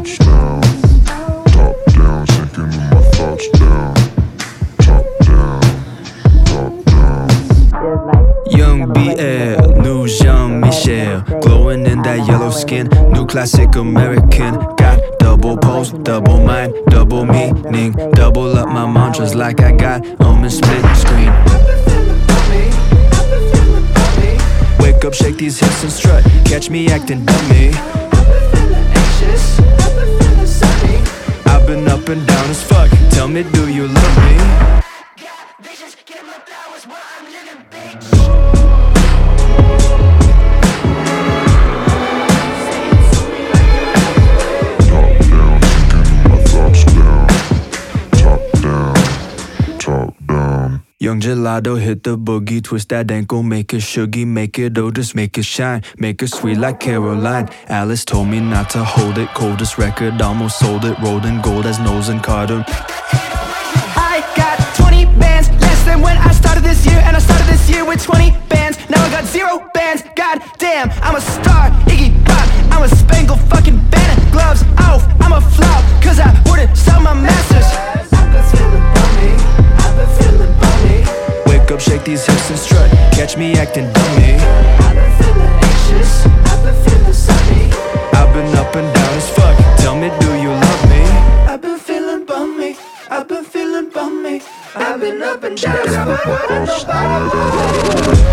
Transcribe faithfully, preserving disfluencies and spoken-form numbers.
thoughts down. Top down, sinking with my thoughts down. Top down, top down. Young B L, new Jean-Michel, glowing in that yellow skin, new classic American. Got double pose, double mind, double meaning, double up my mantras like I got them in split screen. Wake up, shake these hips and strut, catch me acting dummy. I've been up and down as fuck, tell me, do you love me? Young gelato, hit the boogie, twist that ankle, make it shuggy, make it oh, just make it shine, make it sweet like Caroline. Alice told me not to hold it, coldest record, almost sold it, rolled in gold as Knowles and Carter. I got twenty bands, less than when I started this year, and I started this year with twenty bands. Now I got zero bands, god damn, I'm a star, Iggy Pop, I'm a Spangle fucking banner, gloves off, I'm a flop, cause I wouldn't sell my masters. I've been feeling bummy, I've been feeling bummy. Wake up, shake these hips and strut, catch me acting dummy. I've been feeling anxious, I've been feeling sunny. I've been up and down as fuck, tell me, do you love me? I've been feeling bummy, I've been feeling bummy. I've been up and down as fuck, Sinking with my thoughts down.